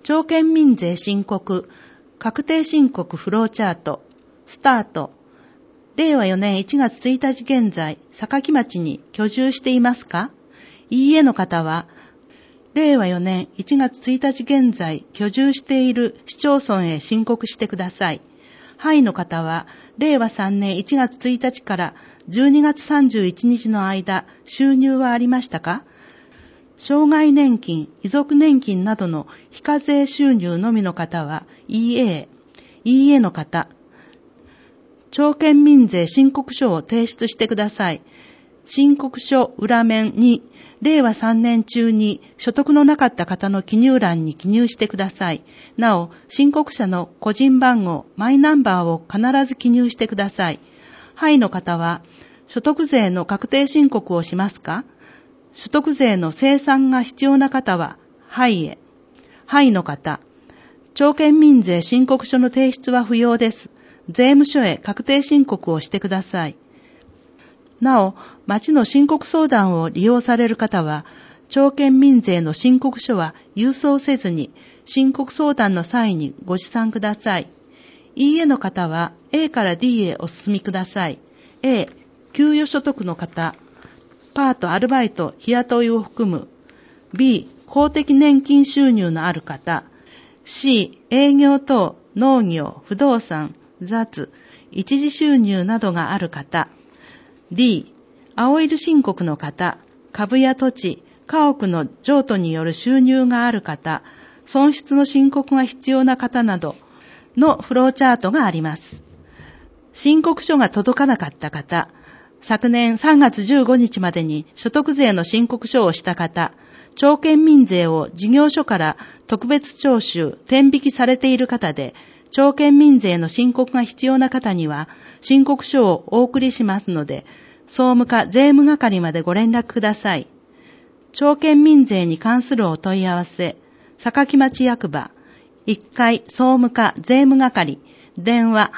町県民税申告、確定申告フローチャート、スタート。令和4年1月1日現在、坂町に居住していますか？いいえの方は、令和4年1月1日現在、居住している市町村へ申告してください。はいの方は、令和3年1月1日から12月31日の間、収入はありましたか？障害年金、遺族年金などの非課税収入のみの方は、いいえの方。町県民税申告書を提出してください。申告書裏面に、令和3年中に所得のなかった方の記入欄に記入してください。なお、申告者の個人番号、マイナンバーを必ず記入してください。はいの方は、所得税の確定申告をしますか？所得税の精算が必要な方は、はいへ。はいの方。町県民税申告書の提出は不要です。税務署へ確定申告をしてください。なお、町の申告相談を利用される方は、町県民税の申告書は郵送せずに、申告相談の際にご持参ください。いいえの方は A から D へお進みください。A、給与所得の方。パート、アルバイト、日雇いを含む。B、公的年金収入のある方。C、営業等、農業、不動産、雑、一時収入などがある方。D、青色申告の方。株や土地、家屋の譲渡による収入がある方。損失の申告が必要な方などのフローチャートがあります。申告書が届かなかった方。昨年3月15日までに所得税の申告書をした方、町県民税を事業所から特別徴収、転引きされている方で、町県民税の申告が必要な方には、申告書をお送りしますので、総務課税務係までご連絡ください。町県民税に関するお問い合わせ、坂町役場、1階総務課税務係、電話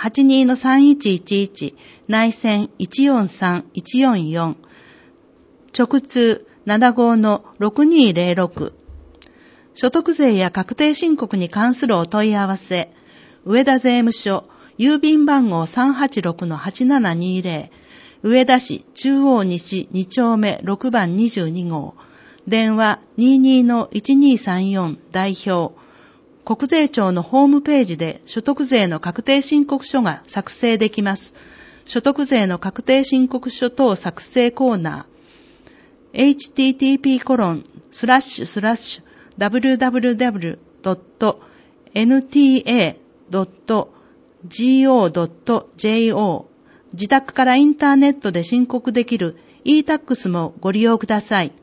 82-3111 内線 143-144 直通 75-6206 所得税や確定申告に関するお問い合わせ上田税務署郵便番号 386-8720 上田市中央西2丁目6番22号電話 22-1234 代表国税庁のホームページで所得税の確定申告書が作成できます。所得税の確定申告書等作成コーナー http://www.nta.go.jo 自宅からインターネットで申告できる e-tax もご利用ください。